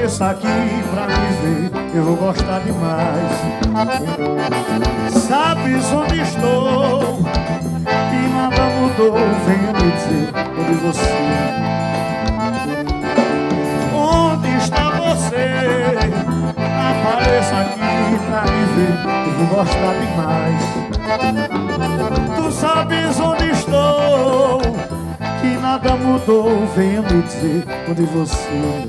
Apareça aqui pra me ver, eu vou gostar demais. Sabes onde estou, que nada mudou, venha me dizer onde você. Onde está você? Apareça aqui pra me ver, eu vou gostar demais. Tu sabes onde estou, que nada mudou, venha me dizer onde você.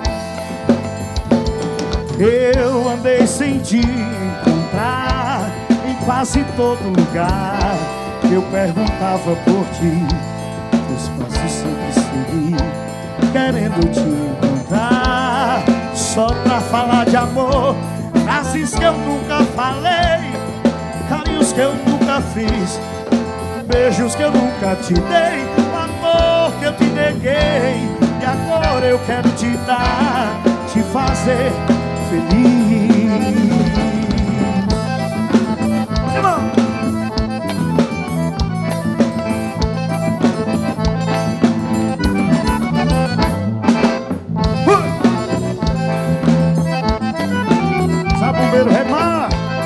Eu andei sem te encontrar em quase todo lugar. Eu perguntava por ti, os passos sempre segui, querendo te encontrar, só pra falar de amor, frases que eu nunca falei, carinhos que eu nunca fiz, beijos que eu nunca te dei, o amor que eu te neguei. E agora eu quero te dar, te fazer feliz. Irmão! Sabumbeiro remar.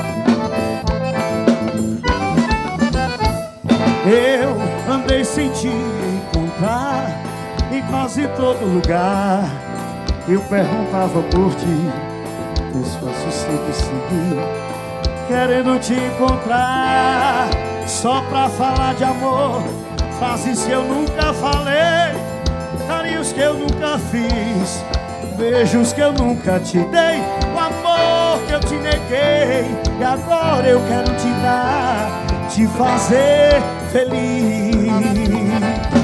Eu andei sem te encontrar em quase todo lugar. Eu perguntava por ti, os passos sempre segui, querendo te encontrar, só pra falar de amor, frases que eu nunca falei, carinhos que eu nunca fiz, beijos que eu nunca te dei, o amor que eu te neguei. E agora eu quero te dar, te fazer feliz.